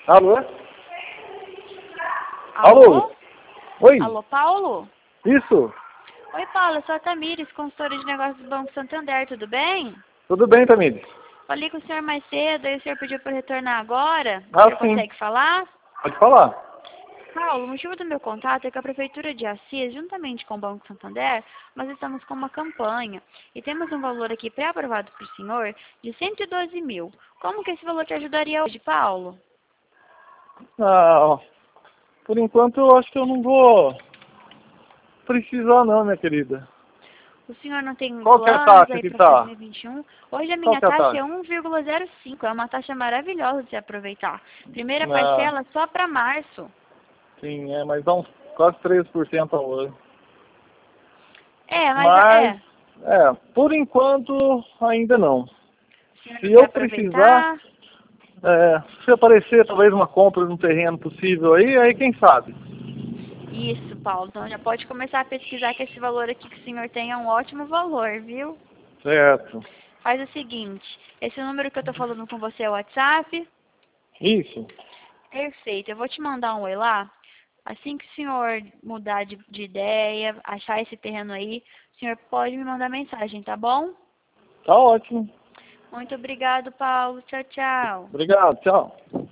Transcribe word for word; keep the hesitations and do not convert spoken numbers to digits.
Alô? Alô? Alô? Oi? Alô, Paulo? Isso? Oi, Paulo, eu sou a Tamires, consultora de negócios do Banco Santander, tudo bem? Tudo bem, Tamires? Falei com o senhor mais cedo, aí o senhor pediu para retornar agora. O Ah, senhor sim. consegue falar? Pode falar. Paulo, o motivo do meu contato é que a Prefeitura de Assis, juntamente com o Banco Santander, nós estamos com uma campanha e temos um valor aqui pré-aprovado para o senhor de cento e doze mil. Como que esse valor te ajudaria hoje, Paulo? Ah, por enquanto eu acho que eu não vou precisar não, minha querida. O senhor não tem Qual que é a planos taxa aí que para tá? dois mil e vinte e um? Hoje a Qual minha que é a taxa é taxa? um vírgula zero cinco, é uma taxa maravilhosa de se aproveitar. Primeira Ah, parcela só para março. sim, é, mas dá uns quase três por cento ao ano. É, mas Mas, é, é, por enquanto ainda não. o senhor Se não quer eu precisar, aproveitar? é, se aparecer talvez uma compra de um terreno possível aí, aí quem sabe? Isso, Paulo. Então já pode começar a pesquisar que esse valor aqui que o senhor tem é um ótimo valor, viu? Certo. Faz o seguinte, esse número que eu tô falando com você é o WhatsApp? Isso. Perfeito, eu vou te mandar um oi lá. Assim que o senhor mudar de, de ideia, achar esse terreno aí, o senhor pode me mandar mensagem, tá bom? Tá ótimo. Muito obrigado, Paulo. Tchau, tchau. Obrigado, tchau.